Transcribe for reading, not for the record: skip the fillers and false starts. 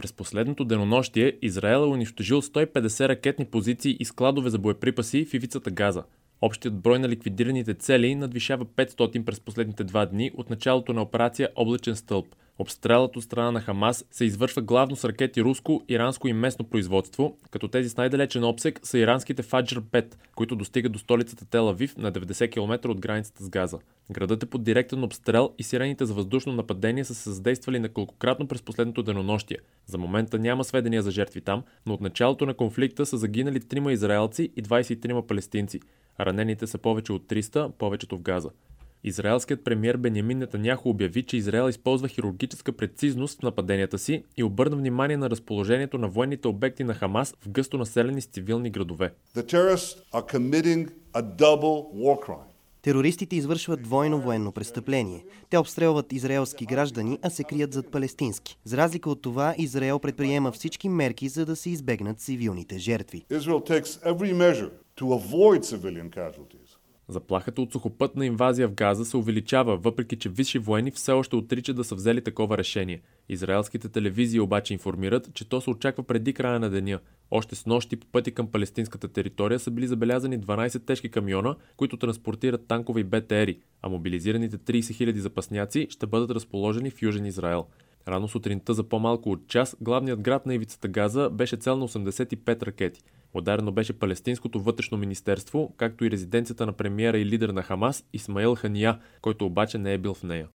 През последното денонощие Израел е унищожил 150 ракетни позиции и складове за боеприпаси в ивицата Газа. Общият брой на ликвидираните цели надвишава 500 през последните 2 дни от началото на операция Облачен стълб. Обстрелът от страна на Хамас се извършва главно с ракети руско, иранско и местно производство, като тези с най-далечен обсег са иранските Фаджр-5, които достигат до столицата Тел Авив на 90 км от границата с Газа. Градът е под директен обстрел и сирените за въздушно нападение са се задействали неколкократно през последното денонощие. За момента няма сведения за жертви там, но от началото на конфликта са загинали 3 израелци и 23 палестинци. Ранените са повече от 300, повечето в Газа. Израелският премиер Бенямин Нетаняху обяви, че Израел използва хирургическа прецизност в нападенията си и обърна внимание на разположението на военните обекти на Хамас в гъсто населени с цивилни градове. Терористите извършват двойно военно престъпление. Те обстрелват израелски граждани, а се крият зад палестински. За разлика от това, Израел предприема всички мерки, за да се избегнат цивилните жертви. Заплахата от сухопътна инвазия в Газа се увеличава, въпреки че висши военни все още отричат да са взели такова решение. Израелските телевизии обаче информират, че то се очаква преди края на деня. Още снощи по пътя към палестинската територия са били забелязани 12 тежки камиона, които транспортират танкове и БТРи, а мобилизираните 30 000 запасняци ще бъдат разположени в Южен Израел. Рано сутринта за по-малко от час главният град на ивицата Газа беше цел на 85 ракети. Ударено беше палестинското вътрешно министерство, както и резиденцията на премиера и лидер на Хамас Исмаил Хания, който обаче не е бил в нея.